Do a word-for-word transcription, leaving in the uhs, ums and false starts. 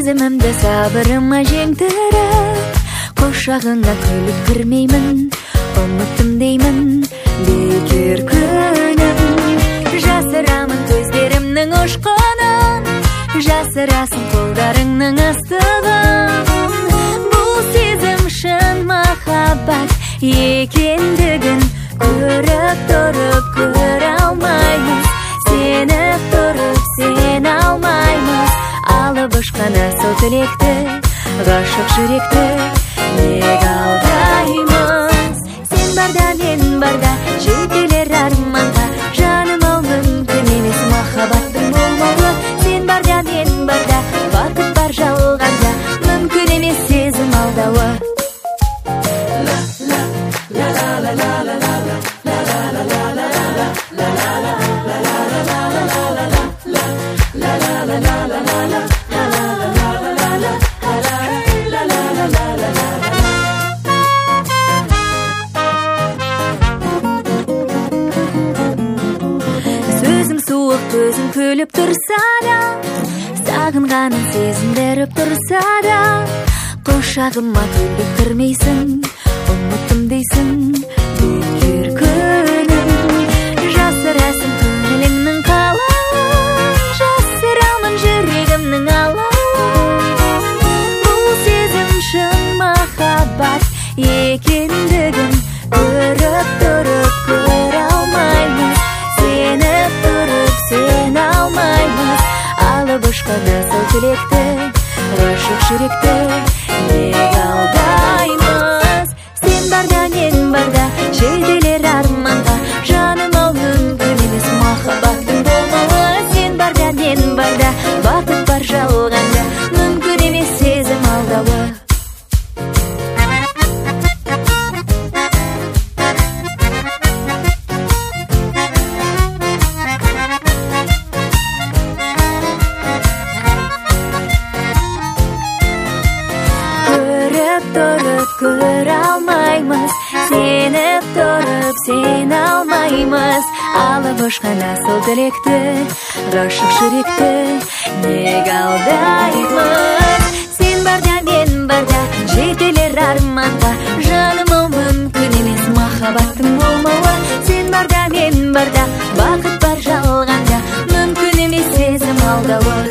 сезімімді сабырыма жеңдіріп, құшағыңа күліп кірмеймін, ұмыттым деймін бекер күнім. Жасырамын көздерімнің ұшқынын, жасырасың қолдарыңның ыстығын. Бұл сезім шын махаббат екендігін көріп тұрып көре алмаймыз, сеніп тұрып сен алмаймыз. Алып ұшқан асыл тілекті, ғашық жүректі неге алдаймыз? Сен барда мен барда жетелер арманға, жаным ау мүмкін емес махаббаттың болмауы. Сен барда мен барда бақыт бар жалғанда, мүмкін емес сезім алдауы. Сөзім суық, көзім күліп тұрса да, сағынғанын сезіндіріп тұрса да, құшағыма күліп кірмейсің, ұмыттым дейсің бекер күнім. Жасырасың көңіліңнің қалауын, жасырамын жүрегімнің алауын. Бұл сезім шын махаббат екендігін көріп тұрып көре алмаймыз, сеніп тұрып сен алмаймыз. Алып ұшқан асыл тілекті, ғашық жүректі неге алдаймыз? Сен барда мен барда жетелер арманға, жаным ау мүмкін емес махаббаттың болмауы. Сен барда мен барда бақыт бар жалғанда, мүмкін емес сезім алдауы. Көріп тұрып көре алмаймыз, сеніп тұрып сен алмаймыз. Алып ұшқан асыл тілекті, ғашық жүректі неге алдаймыз? Сен барда мен барда жетелер арманға, жаным ау мүмкін емес махаббаттың болмауы. Сен барда мен барда бақыт бар жалғанда, мүмкін емес сезім алдауы.